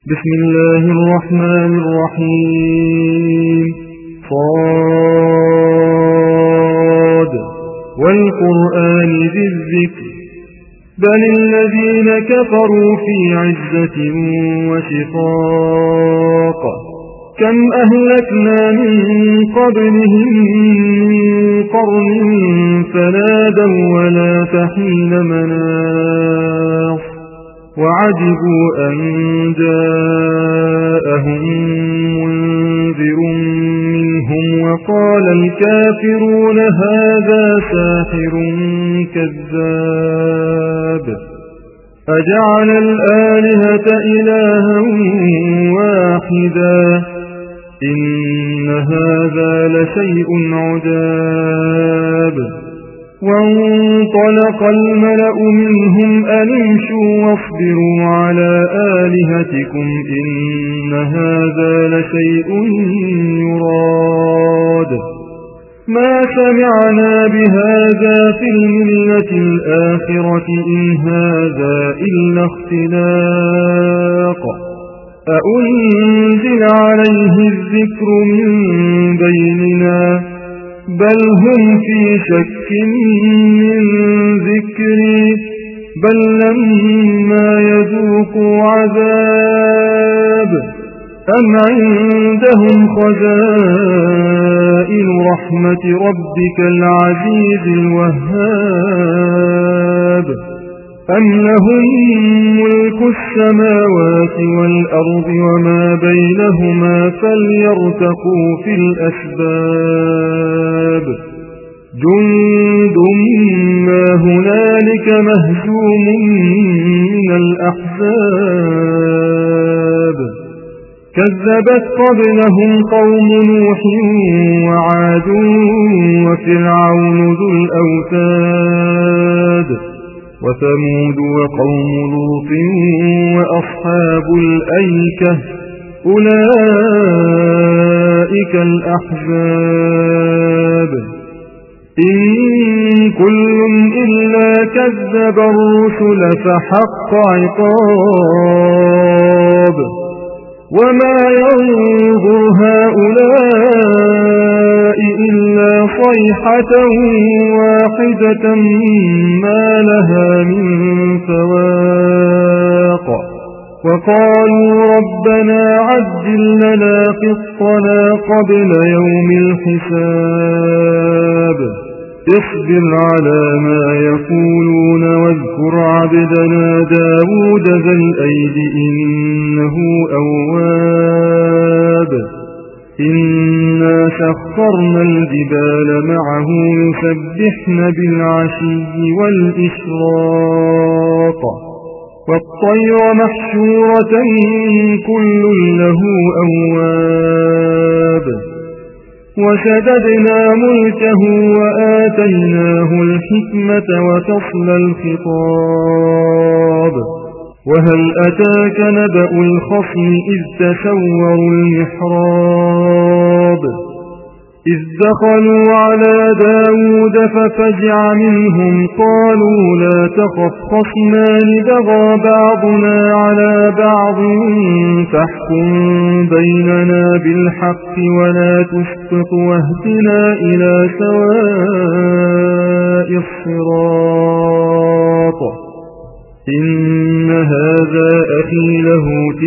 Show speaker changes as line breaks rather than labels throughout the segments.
بسم الله الرحمن الرحيم صاد والقرآن ذي الذكر بل الذين كفروا في عزة وشقاق كم أهلكنا من قبلهم من قرن فنادوا ولا تحين مناص وعجبوا أن جاءهم منذر منهم وقال الكافرون هذا ساحر كذاب أجعل الآلهة إلها واحدا إن هذا لشيء عجاب وانطلق الملأ منهم أن امشوا واصبروا على آلهتكم إن هذا لشيء يراد ما سمعنا بهذا في الملة الآخرة إن هذا إلا اختلاق أأنزل عليه الذكر من بيننا بل هم في شك من ذكري بل لما يذوقوا عذاب أم عندهم خزائن رحمة ربك العزيز الوهاب أم لهم ملك السماوات والأرض وما بينهما فليرتقوا في الأسباب جند ما هنالك مهزوم من الأحزاب كذبت قبلهم قوم نوح وعاد وفرعون ذو الأوتاد وثمود وقوم لوط وأصحاب الأيكة أولئك الأحزاب إن كل إلا كذب الرسل فحق عقاب وما ينظر هؤلاء إلا صيحة واحدة ما لها من فواق وقالوا ربنا عجل لنا قطنا قبل يوم الحساب اصبر على ما يقولون واذكر عبدنا داود ذا الأيد إنه أواب إنا سخرنا الجبال معه يسبحن بالعشي والإشراق والطير محشورة كل له أواب وشددنا ملكه وآتيناه الحكمة وفصل الخطاب وهل أتاك نبأ الخصم إذ تسوروا المحراب إذ دخلوا على داود ففزع منهم قالوا لا تخف خصمان بغى بعضنا على بعض فاحكم بيننا بالحق ولا تشطط واهدنا إلى سواء الصراط إن هذا أخي له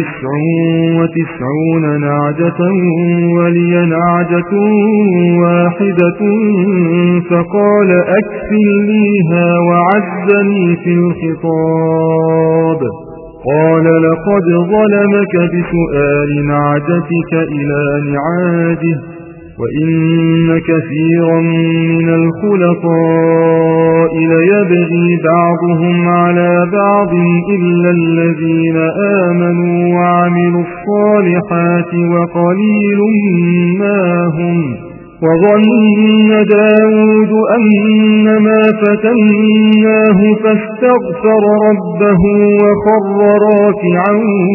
99 نعجة ولي نعجة واحدة فقال أكفلنيها وعزني في الخطاب قال لقد ظلمك بسؤال نعجتك إلى نعاجه وإن كثيرا من الخلطاء ليبغي بعضهم على بعض إلا الذين آمنوا وعملوا الصالحات وقليل ما هم وظن داود أنما فتناه فاستغفر ربه وخر راكعا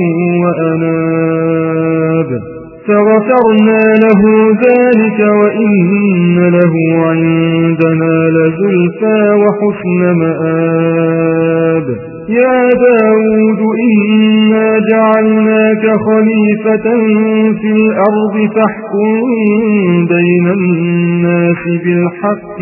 وأناب فغفرنا له ذلك وإن له عندنا لزلفى وحسن مآب يا داود إنا جعلنا جعلناك خليفة في الأرض فاحكم بين الناس بالحق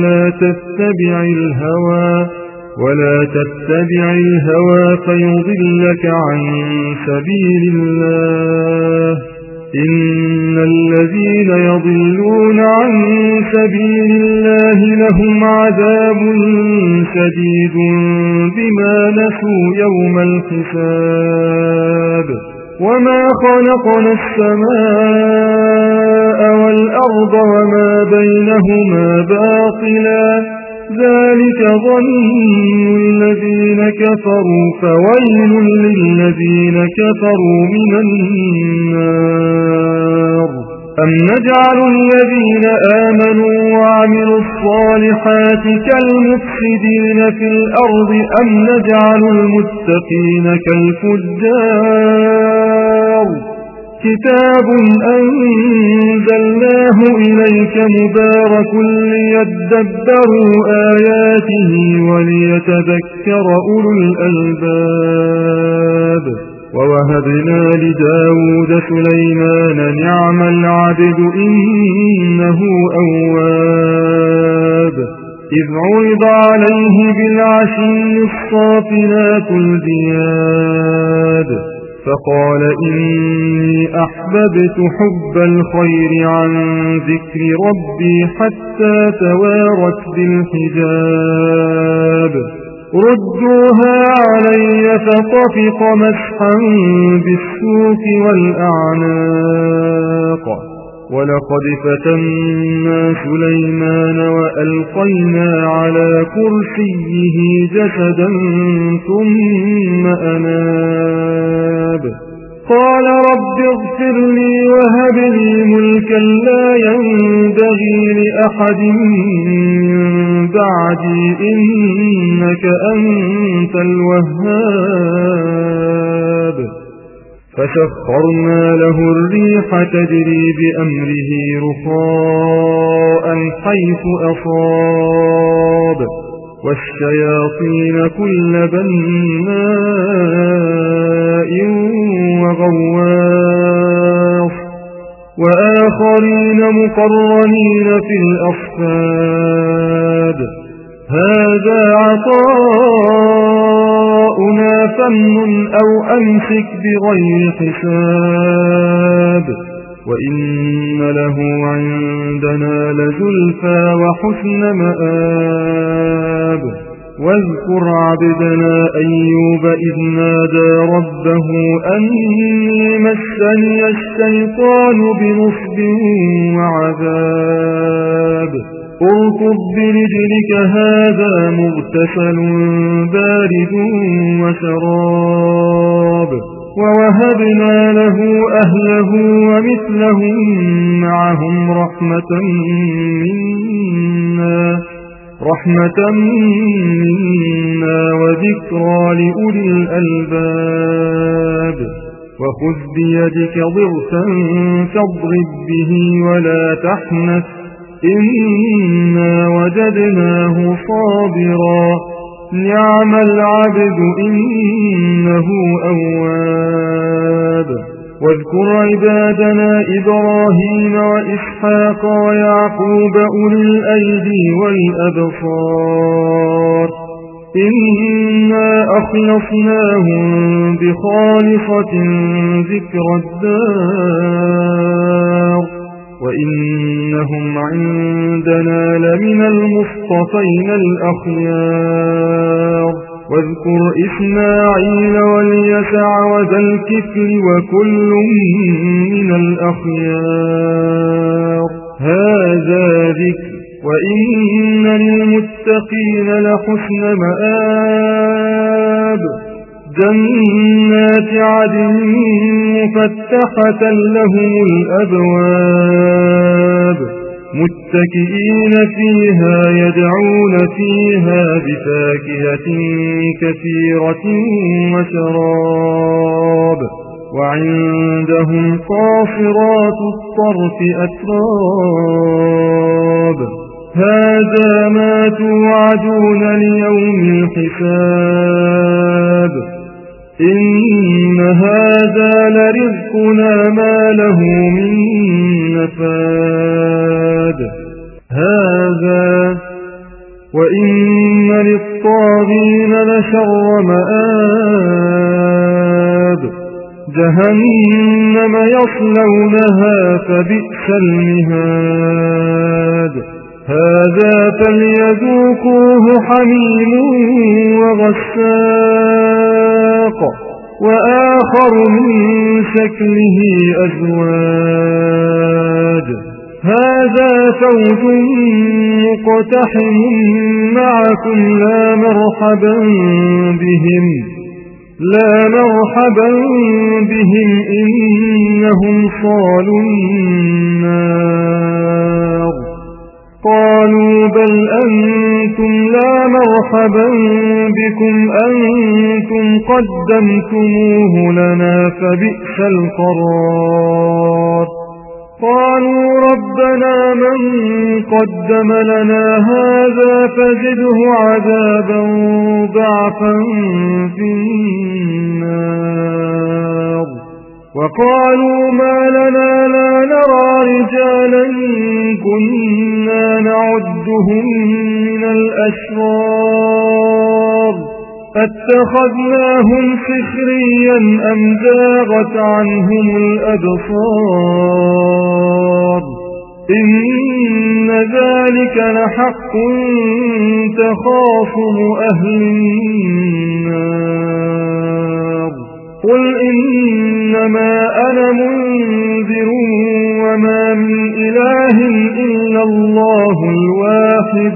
ولا تتبع الهوى فيضلك عن سبيل الله. إن الذين يضلون عن سبيل الله لهم عذاب شديد بما نسوا يوم الحساب. وما خلقنا السماء والأرض وما بينهما باطلا ذلك ظن الذين كفروا فويل للذين كفروا من النار. أم نجعل الذين آمنوا وعملوا الصالحات كالمفسدين في الأرض أم نجعل المتقين كالفجار. كتاب أنزلناه إليك مبارك ليدبروا آياته وليتذكر أولو الألباب. ووهبنا لداود سليمان نعم العبد إنه أواب. إذ عرض عليه بالعشي الصافنات الجياد فقال إني أحببت حب الخير عن ذكر ربي حتى توارت بالحجاب. ردوها علي فطفق مسحا بالسوق والأعناق. ولقد فتنا سليمان وألقينا على كرسيه جسدا ثم أناب. قال رب اغفر لي وهب لي ملكا لا ينبغي لأحد من بعدي إنك أنت الوهاب. فسخرنا له الريح تجري بأمره رخاء حيث أصاب والشياطين كل بناء وغواص وآخرين مقرنين في الأصفاد. هذا عطاؤنا فمن أو أمسك بغير حساب. وإن له عندنا لزلفى وحسن مآب. واذكر عبدنا أيوب إذ نادى ربه أني مسني الشيطان بنصب وعذاب. اركض برجلك هذا مغتسل بارد وشراب. ووهبنا له أهله ومثلهم معهم رحمة منا وذكرى لأولي الألباب. وخذ بيدك ضغثا فاضرب به ولا تحنث إنا وجدناه صابرا نعم العبد إنه أواب. واذكر عبادنا إبراهيم وإسحاق ويعقوب أولي الأيدي والأبصار إنا أخلصناهم بخالصة ذكر الدار وإنهم عندنا لمن المصطفين الأخيار. واذكر إسماعيل واليسع وذا الكفل وكل من الأخيار. هذا ذكر وإن للمتقين لحسن مآب. جنات عدن مفتحة لهم الأبواب متكئين فيها يدعون فيها بفاكهة كثيرة وشراب. وعندهم قاصرات الطرف أتراب. هذا ما توعدون ليوم الحساب. إن هذا لرزقنا ما له من نفاد هذا وإن للطاغين لشر مآب جهنم يصلونها فبئس المهاد هذا فليذوقوه حميم وغساق وآخر من شكله أزواج هذا فوج مقتحم معكم لا مرحبا بهم إنهم صالوا النار قالوا بل أنتم لا مرحبا بكم أنتم قدمتموه لنا فبئس القرار قالوا ربنا من قدم لنا هذا فزده عذابا ضعفا في النار وقالوا ما لنا لا نرى رجالا كنا نعدهم من الأشرار أتخذناهم سخريا أم زاغت عنهم الأبصار إن ذلك لحق تخاصم أهل النار قل إنما أنا منذر وما من إله إلا الله الواحد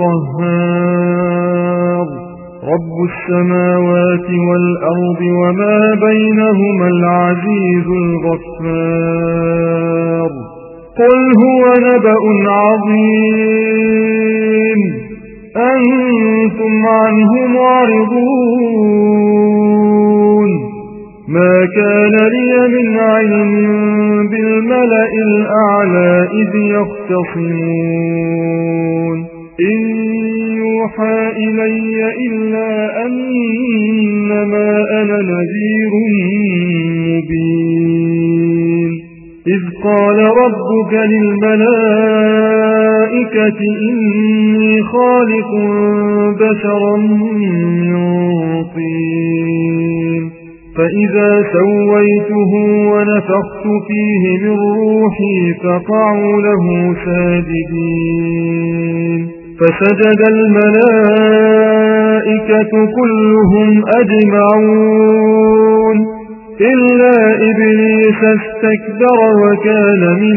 القهار رب السماوات والأرض وما بينهما العزيز الغفار قل هو نبأ عظيم أنتم عنه معرضون ما كان لي من علم بالملأ الأعلى إذ يختصمون إن يوحى إلي إلا أنما أنا نذير مبين إذ قال ربك للملائكة إني خالق بشرا من طين فإذا سويته ونفخت فيه من روحي فقعوا له ساجدين فسجد الملائكة كلهم أجمعون إلا إبليس استكبر وكان من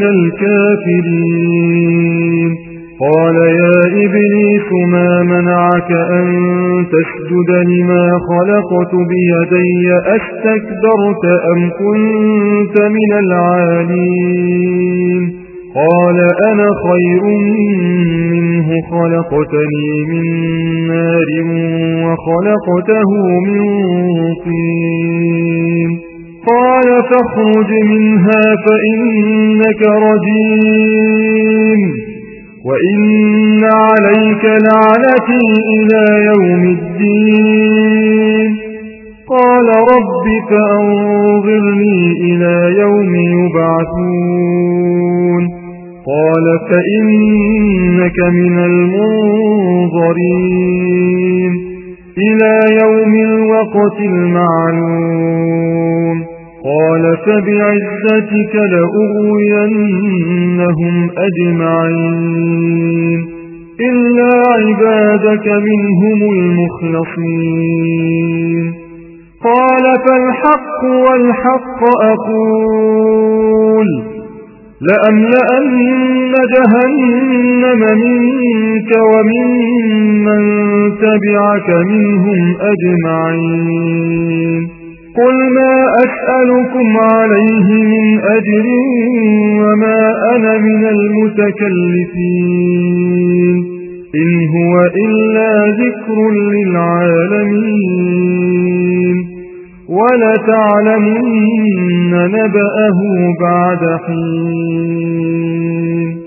الكافرين قال يا إبليس ما منعك أن تسجد لما خلقت بيدي أستكبرت أم كنت من العالين قال أنا خير منه خلقتني من نار وخلقته من طين قال فاخرج منها فإنك رجيم وإن عليك لعنتي إلى يوم الدين قال رب فأنظرني إلى يوم يبعثون قال فإنك من المنظرين إلى يوم الوقت المعلوم قال فبعزتك لأغوينهم أجمعين إلا عبادك منهم المخلصين قال فالحق والحق أقول لأملأن جهنم منك وممن تبعك منهم أجمعين قل ما أسألكم عليه من أجر وما أنا من المتكلفين إن هو إلا ذكر للعالمين ولتعلمن نبأه بعد حين